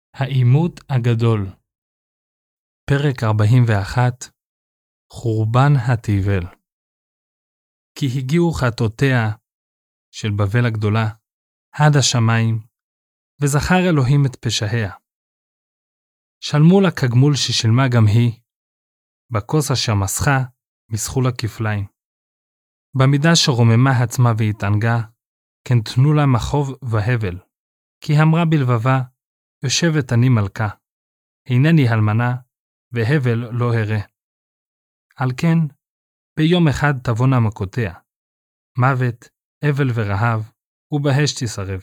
העימות הגדול. פרק 41. חורבן התיבל. כי הגיעו חטאותיה של בבל הגדולה עד השמיים, וזכר אלוהים את פשעיה. שלמו לה כגמול ששילמה גם היא, בכוס אשר מסכה מסכו לה כפליים. במידה שרוממה עצמה והתענגה, כן תנו לה מחוב והבל, כי אמרה בלבבה, יושבת אני מלכה, אינני אלמנה, והבל לא הראה. על כן, ביום אחד תבונה מכותיה, מוות, אבל ורעב, ובאש תשרף.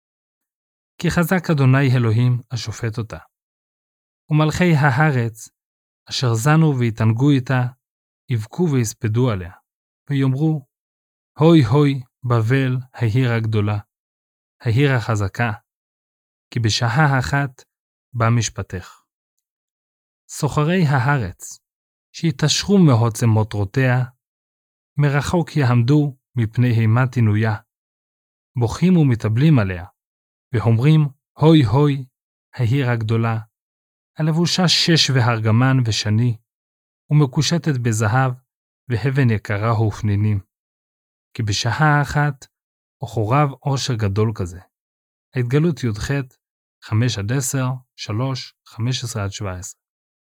כי חזק אדוני אלוהים השופט אותה. ומלכי הארץ, אשר זנו והתענגו איתה, יבכו ויספדו עליה, ויאמרו, הוי הוי בבל העיר הגדולה, העיר החזקה, כי בשעה אחת בא משפטך. סוחרי הארץ, שיתעשרו מעוצם מטרותיה, מרחוק יעמדו מפני אימת עינויה, בוכים ומתאבלים עליה, ואומרים, הוי הוי, העיר הגדולה, הלבושה שש והרגמן ושני, ומקושטת בזהב והבן יקרה ופנינים. כי בשעה אחת, אוחוריו עושר גדול כזה. ההתגלות י"ח 5-10, 3, 15-17.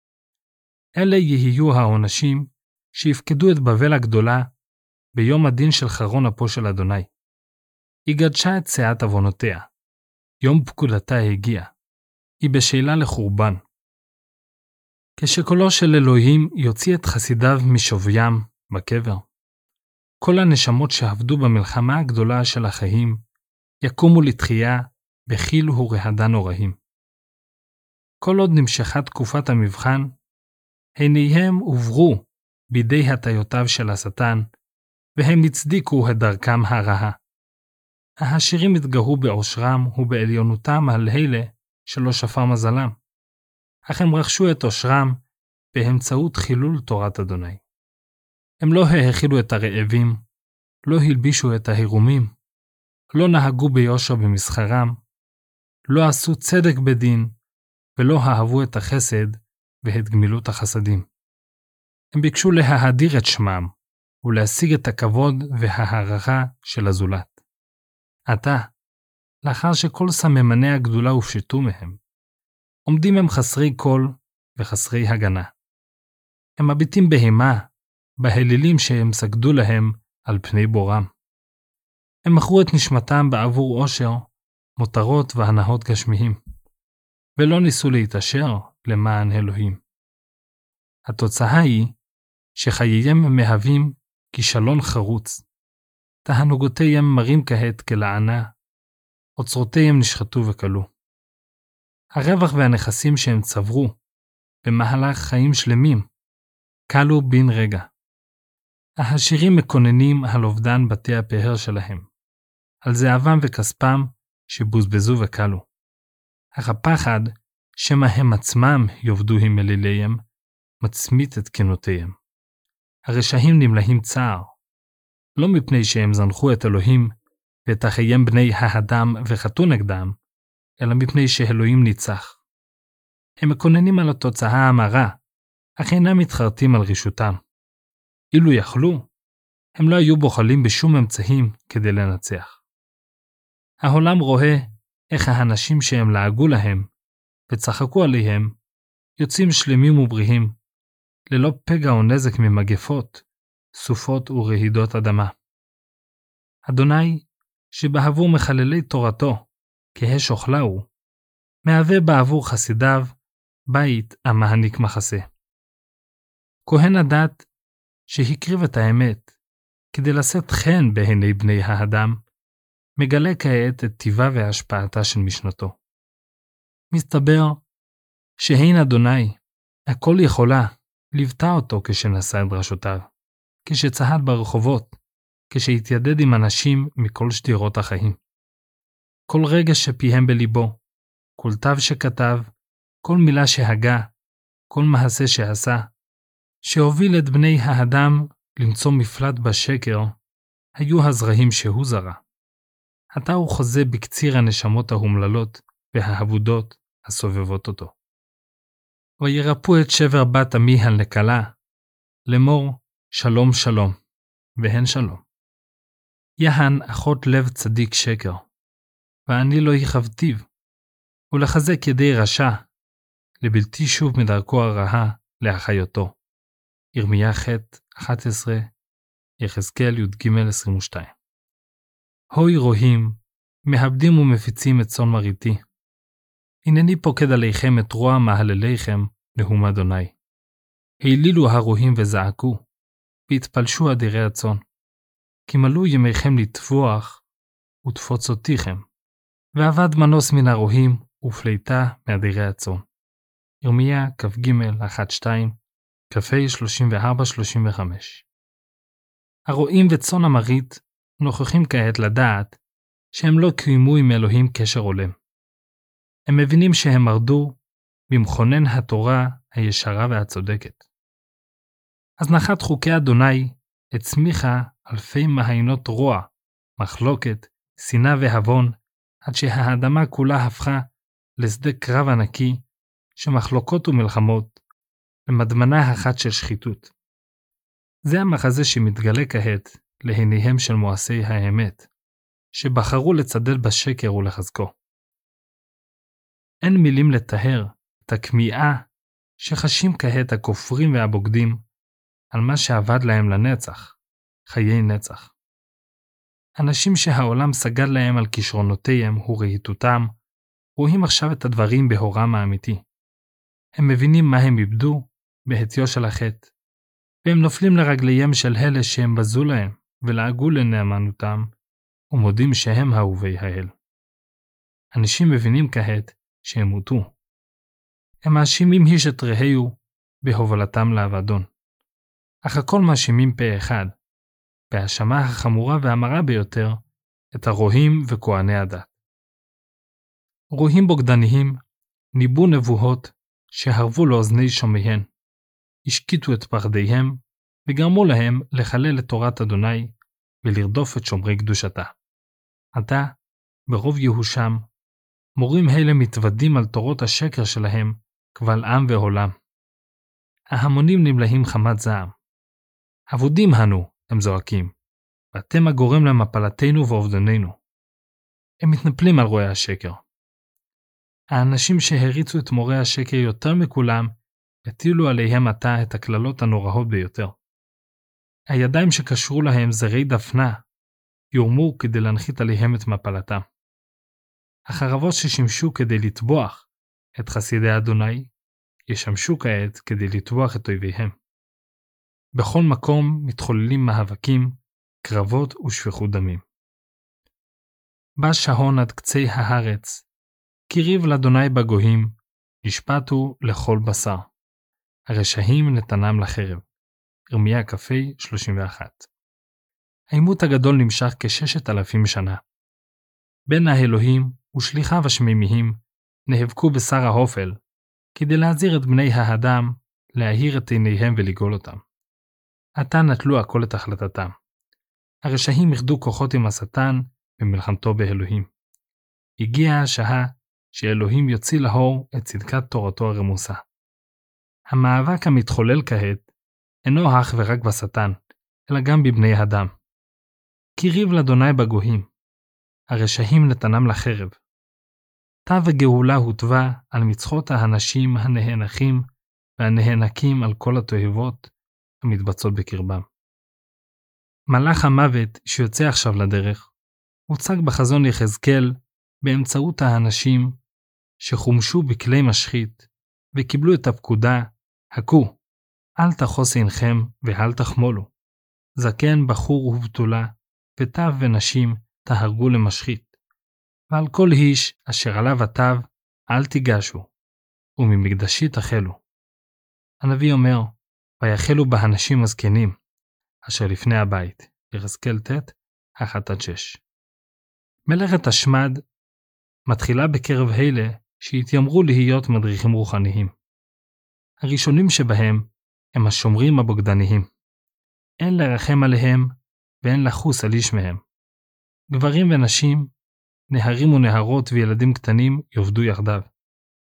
אלה יהיו העונשים שיפקדו את בבל הגדולה ביום הדין של חרון אפו של אדוני. היא גדשה את שאת עוונותיה. יום פקודתה הגיע. היא בשאלה לחורבן. כשקולו של אלוהים יוציא את חסידיו משוויים בקבר, כל הנשמות שעבדו במלחמה הגדולה של החיים יקומו לתחייה בחיל ורעדה נוראים. כל עוד נמשכה תקופת המבחן, עיניהם הוברו בידי הטיותיו של השטן, והם הצדיקו את דרכם הרעה. העשירים התגאו בעושרם ובעליונותם על אלה שלא שפר מזלם, אך הם רכשו את עושרם באמצעות חילול תורת אדוני. הם לא האכילו את הרעבים, לא הלבישו את ההירומים, לא נהגו ביושר במסחרם, לא עשו צדק בדין, ולא אהבו את החסד ואת גמילות החסדים. הם ביקשו להאדיר את שמם, ולהשיג את הכבוד וההערכה של הזולת. עתה, לאחר שכל סממני הגדולה הופשטו מהם, עומדים הם חסרי קול וחסרי הגנה. הם מביטים בהמה, בהלילים שהם סגדו להם על פני בורם. הם מכרו את נשמתם בעבור עושר, מותרות והנאות גשמיים, ולא ניסו להתעשר למען אלוהים. התוצאה היא שחייהם מהווים כישלון חרוץ. תענוגותיהם מרים כעת כלענה, אוצרותיהם נשחטו וכלו. הרווח והנכסים שהם צברו במהלך חיים שלמים קלו בן רגע. העשירים מקוננים על אובדן בתי הפאר שלהם, על זהבם וכספם שבוזבזו וקלו. אך הפחד שמא הם עצמם יאבדו עם אליליהם מצמית את כנותיהם. הרשעים נמלאים צער, לא מפני שהם זנחו את אלוהים ואת אחייהם בני האדם וחטאו נגדם, אלא מפני שאלוהים ניצח. הם מקוננים על התוצאה המרה, אך אינם מתחרטים על רשותם. אילו יכלו, הם לא היו בוחלים בשום אמצעים כדי לנצח. העולם רואה איך האנשים שהם לעגו להם וצחקו עליהם יוצאים שלמים ובריאים, ללא פגע או נזק ממגפות, סופות ורעידות אדמה. אדוני, שבעבור מחללי תורתו, כאש אוכלהו, מהווה בעבור חסידיו בית המעניק מחסה. כהן הדת שהקריב את האמת כדי לשאת חן בעיני בני האדם, מגלה כעת את טיבה והשפעתה של משנתו. מסתבר שהין אדוני, הכל יכולה, ליוותה אותו כשנשא את דרשותיו, כשצעד ברחובות, כשהתיידד עם אנשים מכל שדירות החיים. כל רגע שפיהם בליבו, כל תו שכתב, כל מילה שהגה, כל מעשה שעשה, שהוביל את בני האדם למצוא מפלט בשקר, היו הזרעים שהוא זרע. עתה הוא חוזה בקציר הנשמות ההומללות והאבודות הסובבות אותו. וירפאו את שבר בת עמי הנקלה, לאמור שלום שלום, והן שלום. יהן אחות לב צדיק שקר, ואני לא יכבתיו, ולחזק ידי רשע, לבלתי שוב מדרכו הרעה לאחיותו. ירמיה ח' 11, יחזקאל י"ג 22. הוי רועים, מאבדים ומפיצים את צאן מרעיתי. הנני פוקד עליכם את רוע מהלליכם, נאום אדוני. העלילו הרועים וזעקו, והתפלשו אדירי הצאן. כי מלאו ימיכם לטבוח, ותפוצותיכם, ועבד מנוס מן הרועים, ופליטה מאדירי הצאן. ירמיה כ"ג 1-2, כ"ה 34-35. הרועים וצאן המרעית נוכחים כעת לדעת שהם לא קיימו עם אלוהים קשר הולם. הם מבינים שהם מרדו במכונן התורה הישרה והצודקת. הזנחת חוקי אדוני הצמיחה אלפי מעיינות רוע, מחלוקת, שנאה והבון, עד שהאדמה כולה הפכה לשדה קרב ענקי, שמחלוקות ומלחמות, למדמנה אחת של שחיתות. זה המחזה שמתגלה כעת לעיניהם של מואסי האמת, שבחרו לצדד בשקר ולחזקו. אין מילים לתאר את הכמיהה שחשים כעת הכופרים והבוגדים על מה שעבד להם לנצח, חיי נצח. אנשים שהעולם סגד להם על כישרונותיהם ורהיטותם, רואים עכשיו את הדברים בהורם האמיתי. הם מבינים מה הם איבדו בהטיו של החטא, והם נופלים לרגליהם של אלה שהם בזו להם ולעגו לנאמנותם, ומודים שהם אהובי האל. אנשים מבינים כעת שהם מותו. הם מאשימים איש את רעהו בהובלתם לאבדון. אך הכל מאשימים פה אחד, בהאשמה החמורה והמרה ביותר, את הרועים וכהני הדת. רועים בוגדניים ניבאו נבואות שהרבו לאוזני שומעיהן, השקיטו את פחדיהם וגרמו להם לחלל את תורת אדוני ולרדוף את שומרי קדושתה. עתה, ברוב יהושם, מורים אלה מתוודים על תורות השקר שלהם קבל עם ועולם. ההמונים נמלאים חמת זעם. עבודים אנו, הם זועקים, ואתם הגורם למפלתנו ואובדננו. הם מתנפלים על רואי השקר. האנשים שהריצו את מורי השקר יותר מכולם, הטילו עליהם עתה את הכללות הנוראות ביותר. הידיים שקשרו להם זרי דפנה, יורמו כדי להנחית עליהם את מפלתם. החרבות ששימשו כדי לטבוח את חסידי אדוני, ישמשו כעת כדי לטבוח את אויביהם. בכל מקום מתחוללים מאבקים, קרבות ושפיכות דמים. בא שעון עד קצי הארץ, כי ריב לאדוני בגויים, נשפטו לכל בשר. הרשעים נתנם לחרב. ירמיה כ"ה 31. העימות הגדול נמשך כ6,000 שנה. בין האלוהים ושליחיו השמימיים נאבקו בשר האופל, כדי להזהיר את בני האדם, להאיר את עיניהם ולגאול אותם. עתה נטלו הכל את החלטתם. הרשעים יחדו כוחות עם השטן במלחמתו באלוהים. הגיעה השעה שאלוהים יוציא לאור את צדקת תורתו הרמוסה. המאבק המתחולל כעת אינו אך ורק בשטן, אלא גם בבני אדם. כי ריב לאדוני בגויים, הרשעים נתנם לחרב. תא וגאולה הוטבה על מצחות האנשים הנהנחים והנהנקים על כל התועבות המתבצעות בקרבם. מלאך המוות שיוצא עכשיו לדרך, הוצג בחזון יחזקאל באמצעות האנשים שחומשו בכלי משחית וקיבלו את הפקודה, הכו, אל תחוס עינכם ואל תחמולו. זקן, בחור ובתולה, וטף ונשים תהרגו למשחית. ועל כל איש אשר עליו התו אל תיגשו, וממקדשי תחלו. הנביא אומר, ויחלו באנשים הזקנים, אשר לפני הבית, יחזקאל ט' 1-6. מלאכת השמד מתחילה בקרב אלה שהתיימרו להיות מדריכים רוחניים. הראשונים שבהם הם השומרים הבוגדניים. אין לרחם עליהם ואין לחוס על איש מהם. גברים ונשים, נהרים ונהרות וילדים קטנים יעבדו יחדיו.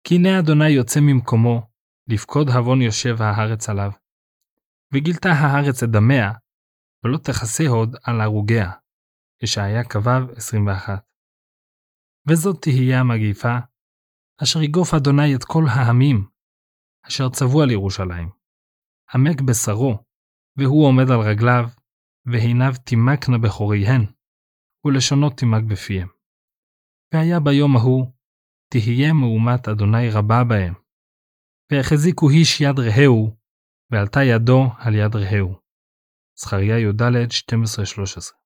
כי הנה אדוני יוצא ממקומו, לפקוד הבון יושב הארץ עליו. וגילתה הארץ את דמיה, ולא תכסה עוד על הרוגיה. ישעיה כ"ו 21. וזאת תהיה המגיפה, אשר יגוף אדוני את כל העמים, אשר צבו על ירושלים. עמק בשרו, והוא עומד על רגליו, ועיניו תימקנה בחוריהן, ולשונות תימק בפיהם. והיה ביום ההוא, תהיה מהומת אדוני רבה בהם. והחזיקו איש יד רעהו, ועלתה ידו על יד רעהו. זכריה י"ד 12-13.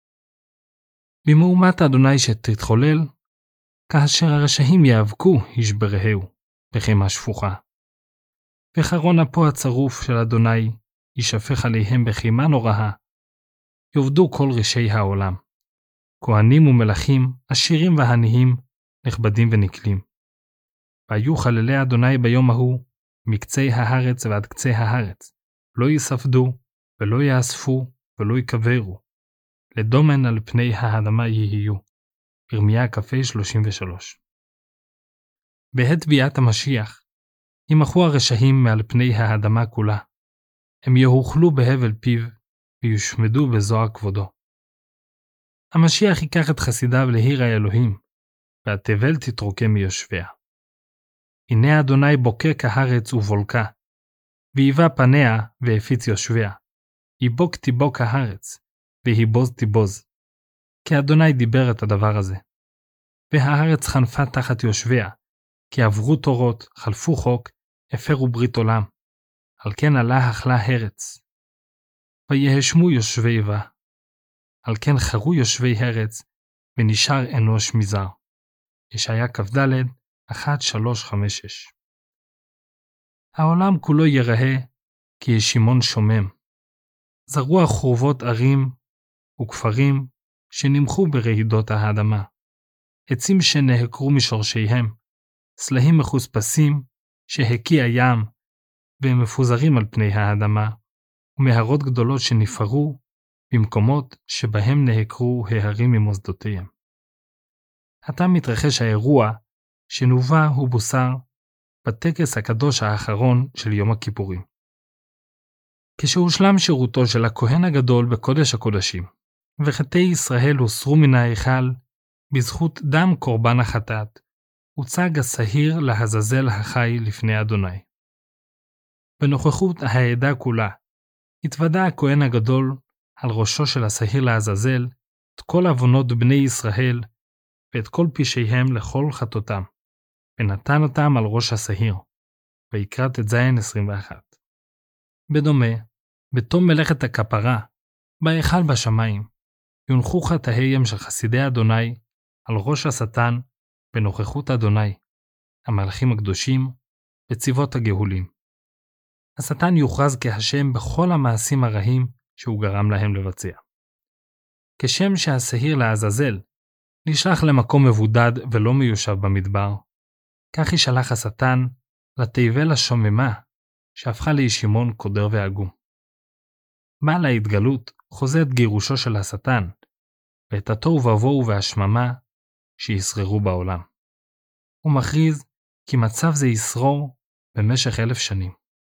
במהומת אדוני שתתחולל, כאשר הרשעים יאבקו איש ברעהו, בחימה שפוכה. וחרון אפו הצרוף של אדוני, ישפך עליהם בחימה נוראה, יאבדו כל רשעי העולם. כהנים ומלכים, עשירים ועניים, נכבדים ונקלים. והיו חללי אדוני ביום ההוא, מקצה הארץ ועד קצה הארץ, לא יספדו, ולא יאספו, ולא יקברו. לדומן על פני האדמה יהיו. ירמיה כ"ה 33. בעת ביאת המשיח, ימחו הרשעים מעל פני האדמה כולה. הם יאוכלו בהבל פיו, ויושמדו בזוהר כבודו. המשיח ייקח את חסידיו לעיר האלוהים, והתבל תתרוקם מיושביה. הנה אדוני בוקק הארץ ובולקה, ויבא פניה והפיץ יושביה. יבוק תיבוק הארץ, והיבוז תיבוז. כי אדוני דיבר את הדבר הזה. והארץ חנפה תחת יושביה, כי עברו תורות, חלפו חוק, הפרו ברית עולם. על כן עלה אכלה הרץ. ויהשמו יושבי בה. על כן חרו יושבי הרץ, ונשאר אנוש מזר. ישעיה כ"ד 1-3-5-6. העולם כולו יראה כי ישימון שומם. זרוע חורבות ערים וכפרים שנמחו ברעידות האדמה. עצים שנהקרו משורשיהם, סלעים מחוספסים שהקיע ים, והם מפוזרים על פני האדמה, ומהרות גדולות שנפערו במקומות שבהם נהקרו ההרים ממוסדותיהם. עתה מתרחש האירוע שנובע הוא בוסר בטקס הקדוש האחרון של יום הכיפורים. כשהושלם שירותו של הכהן הגדול בקודש הקודשים, וחטאי ישראל הוסרו מן ההיכל בזכות דם קורבן החטאת, הוצג השעיר לעזאזל החי לפני אדוני. בנוכחות העדה כולה, התוודע הכהן הגדול על ראשו של השעיר לעזאזל את כל עוונות בני ישראל ואת כל פשעיהם לכל חטאותם, ונתן אותם על ראש השעיר. ויקרא ט"ז 21. בדומה, בתום מלאכת הכפרה, בהיכל בשמיים, יונחו חטאיהם של חסידי אדוני על ראש השטן בנוכחות אדוני, המלאכים הקדושים וצבאות הגאולים. השטן יוכרז כהשם בכל המעשים הרעים שהוא גרם להם לבצע. כשם שהשעיר לעזאזל נשלח למקום מבודד ולא מיושב במדבר, כך ישלח השטן לתבל השוממה שהפכה לישימון קודר ועגום. בעל ההתגלות חוזה את גירושו של השטן ואת התוהו ובוהו והשממה שישררו בעולם. הוא מכריז כי מצב זה ישרור במשך 1000 שנים.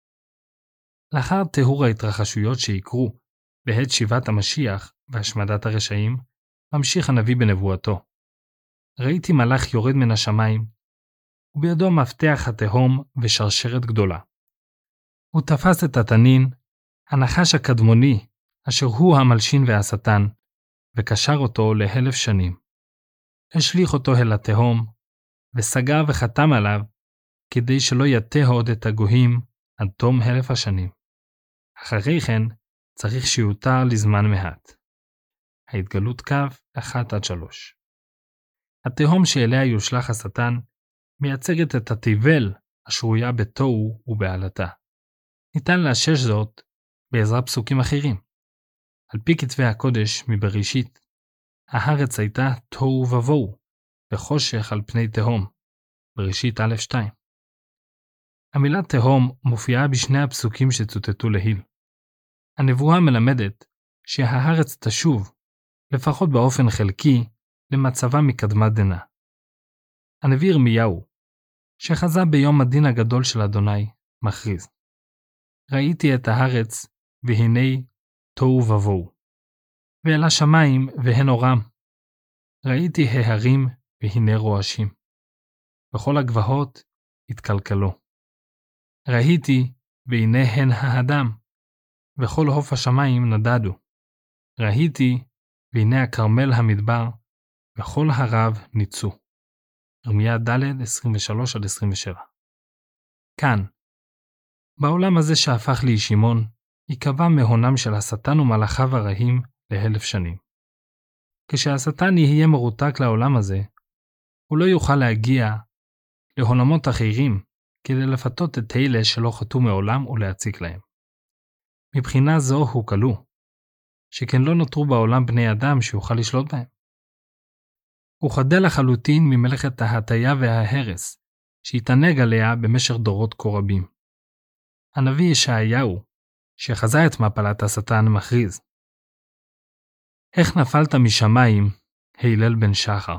לאחר תיאור ההתרחשויות שיקרו בעת שיבת המשיח והשמדת הרשעים, ממשיך הנביא בנבואתו. ראיתי מלאך יורד מן השמיים, ובידו מפתח התהום ושרשרת גדולה. הוא תפס את התנין, הנחש הקדמוני, אשר הוא המלשין והשטן, וקשר אותו ל1000 שנים. השליך אותו אל התהום, וסגר וחתם עליו, כדי שלא יטה עוד את הגויים עד תום 1000 השנים. אחרי כן, צריך שיותר לזמן מעט. ההתגלות קו 1-3. התהום שאליה יושלח השטן, מייצגת את התבל השרויה בתוהו ובעלתה. ניתן לאשש זאת בעזרת פסוקים אחרים. על פי כתבי הקודש מבראשית, הארץ הייתה תוהו ובוהו, וחושך על פני תהום, בראשית א'2. המילה תהום מופיעה בשני הפסוקים שצוטטו להיל. הנבואה מלמדת שהארץ תשוב, לפחות באופן חלקי, למצבה מקדמת דנא. הנביא ירמיהו, שחזה ביום הדין הגדול של אדוני, מכריז, ראיתי את הארץ, והנה תוהו ובוהו, ואל השמיים והן אורם. ראיתי ההרים, והנה רועשים, וכל הגבעות התקלקלו. ראיתי, והנה הן האדם, וכל עוף השמיים נדדו. ראיתי, והנה הכרמל המדבר, וכל הרב ניצו. ירמיה ד' 23-27. כאן, בעולם הזה שהפך לישימון, ייקבע מהונם של השטן ומלאכיו הרעים ל1,000 שנים. כשהשטן יהיה מרותק לעולם הזה, הוא לא יוכל להגיע לעולמות אחרים כדי לפתות את אלה שלא חטאו מעולם ולהציק להם. מבחינה זו הוא כלוא, שכן לא נותרו בעולם בני אדם שיוכל לשלוט בהם. הוא חדל לחלוטין ממלאכת ההטיה וההרס, שהתענג עליה במשך דורות כה רבים. הנביא ישעיהו, שחזה את מפלת השטן, מכריז, איך נפלת משמיים, הלל בן שחר.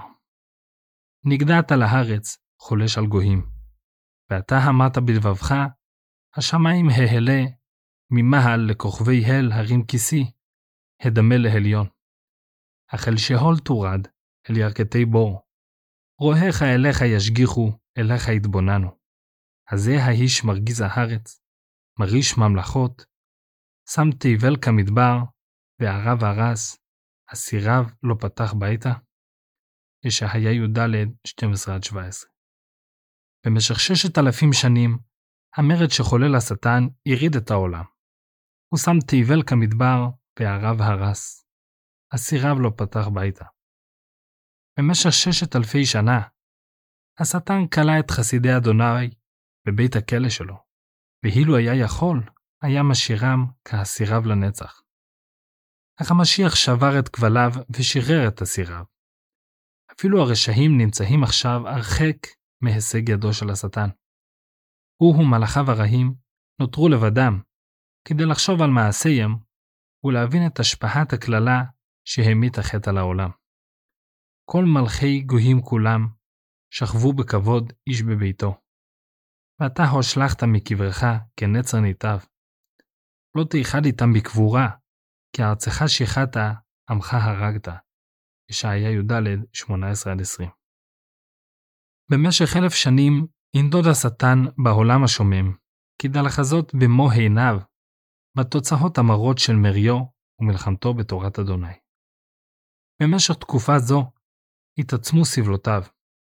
נגדעת לארץ, חולש על גויים. ואתה אמרת בלבבך, השמיים ההלה, ממעל לכוכבי הל הרים כיסי, הדמה להליון. אך אל שאול תורד, אל ירכתי בור. רואיך אליך ישגיחו, אליך יתבוננו. הזה האיש מרגיז הארץ, מריש ממלכות, שם תיבל כמדבר, וערב הרס, הסירב לא פתח ביתה. ישעיהו ד' 12-17. במשך 6,000 שנים, המרד שחולל השטן יריד את העולם. הוא שם תיבל כמדבר, וערב הרס, הסירב לא פתח ביתה. במשך 6,000 שנה, השטן קלה את חסידי אדוני בבית הכלא שלו, ואילו היה יכול, היה משאירם כהסירב לנצח. אך המשיח שבר את כבליו ושחרר את הסירב. אפילו הרשעים נמצאים עכשיו הרחק מהישג ידו של השטן. הוא ומלאכיו הרעים נותרו לבדם, כדי לחשוב על מעשיהם ולהבין את השפעת הכללה שהמיט החטא על העולם. כל מלכי גויים כולם שכבו בכבוד איש בביתו. ואתה הושלכת מקברך כנצר ניטב. לא תיחד איתם בקבורה, כי ארצך שיחת, עמך הרגת. ישעיהו ד' 18-20. במשך 1,000 שנים ינדוד השטן בעולם השומם, כדי לחזות במו עיניו בתוצאות המרות של מריו ומלחמתו בתורת אדוני. במשך תקופה זו התעצמו סבלותיו.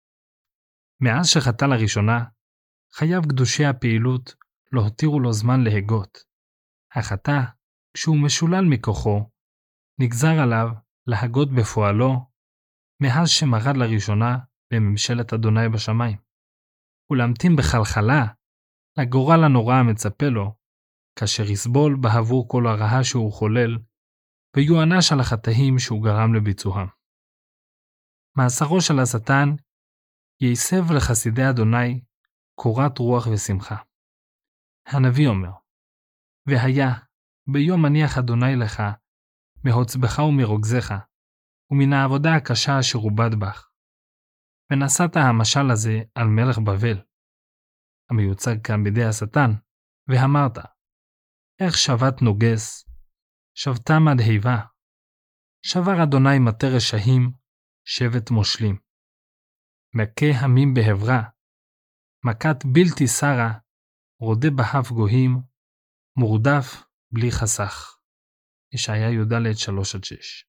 מאז שחטא לראשונה, חייו קדושי הפעילות לא הותירו לו זמן להגות. החטא, כשהוא משולל מכוחו, נגזר עליו להגות בפועלו מאז שמרד לראשונה בממשלת אדוני בשמיים, ולהמתין בחלחלה לגורל הנורא המצפה לו, כאשר יסבול בעבור כל הרעה שהוא חולל, ויוענש על החטאים שהוא גרם לביצועם. מאסרו של השטן ייסב לחסידי אדוני קורת רוח ושמחה. הנביא אומר, והיה ביום מניח אדוני לך מהוצבך ומרוגזך, ומן העבודה הקשה אשר הובד בך. ונשאת המשל הזה על מלך בבל, המיוצג כאן בידי השטן, ואמרת, איך שבת נוגס, שבתה מדהיבה, שבר אדוני מטה רשעים, שבט מושלים. מכה המים בהברה, מכת בלתי שרה, רודה בהב גויים, מורדף בלי חסך. ישעיהו ד' 3-6.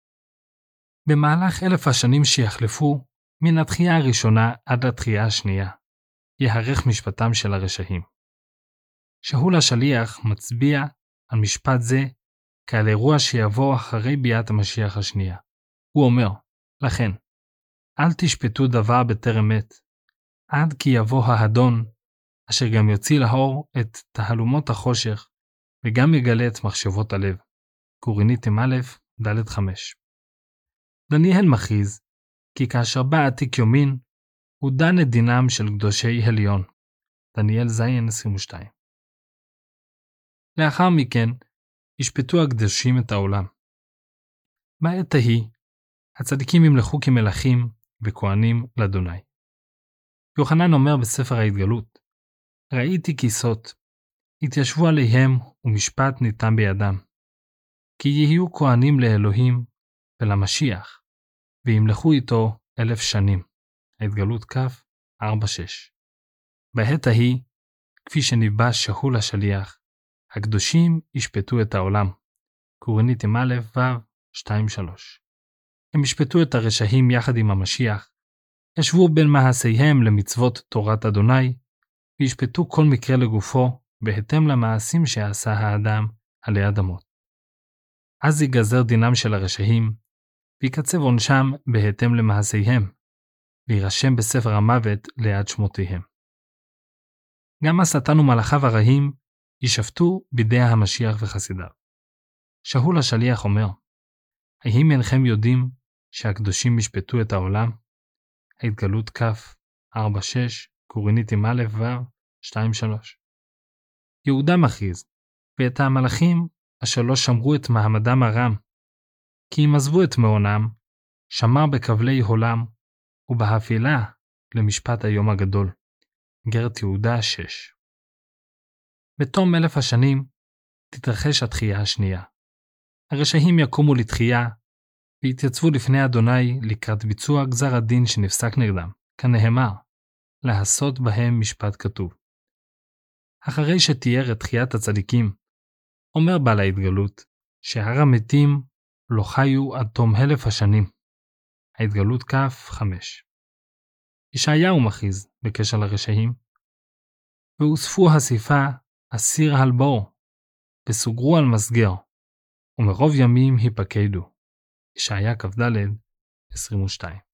במהלך 1,000 השנים שיחלפו, מן התחייה הראשונה עד התחייה השנייה, יערך משפטם של הרשעים. שאול השליח מצביע על משפט זה כעל אירוע שיבוא אחרי ביאת המשיח השנייה. הוא אומר, לכן, אל תשפטו דבר בטרם עת, עד כי יבוא האדון, אשר גם יוציא לאור את תהלומות החושך, וגם יגלה את מחשבות הלב. קוריניתים א' ד' 5. דניאל מכריז, כי כאשר בא עתיק יומין, הוא דן את דינם של קדושי עליון. דניאל ז' 22. לאחר מכן, ישפטו הקדושים את העולם. בעת ההיא, הצדיקים ימלכו כמלכים וכהנים לאדוני. יוחנן אומר בספר ההתגלות, ראיתי כיסות, התיישבו עליהם ומשפט ניתן בידם, כי יהיו כהנים לאלוהים ולמשיח, וימלכו איתו 1000 שנים. ההתגלות כ' 4-6. בעת ההיא, כפי שניבא שאול השליח, הקדושים ישפטו את העולם. קורינתים א' ו' 2-3. הם ישפטו את הרשעים יחד עם המשיח, ישבו בין מעשיהם למצוות תורת אדוני, וישפטו כל מקרה לגופו בהתאם למעשים שעשה האדם עלי אדמות. אז ייגזר דינם של הרשעים, ויקצב עונשם בהתאם למעשיהם, וירשם בספר המוות ליד שמותיהם. גם השטן ומלאכיו הרעים ישפטו בידי המשיח וחסידיו. שאול השליח אומר, האם אינכם יודעים שהקדושים ישפטו את העולם? ההתגלות כ' 4-6, קורינתים א' ו' 2-3. יהודה מכריז, ואת המלאכים אשר לא שמרו את מעמדם הרם, כי אם עזבו את מעונם, שמר בכבלי עולם, ובהפילה למשפט היום הגדול. איגרת יהודה 6. בתום 1000 השנים תתרחש התחייה השנייה. הרשעים יקומו לתחייה, ויתייצבו לפני אדוני לקראת ביצוע גזר הדין שנפסק נגדם, כנאמר, לעשות בהם משפט כתוב. אחרי שתיאר את תחיית הצדיקים, אומר בעל ההתגלות, שהר המתים לא חיו עד תום 1000 השנים. ההתגלות כ' 5. ישעיהו מכריז בקשר לרשעים, ואוספו הסיפה אסיר הלבור, וסוגרו על מסגר, ומרוב ימים היפקדו. ישעיה כ"ד 22.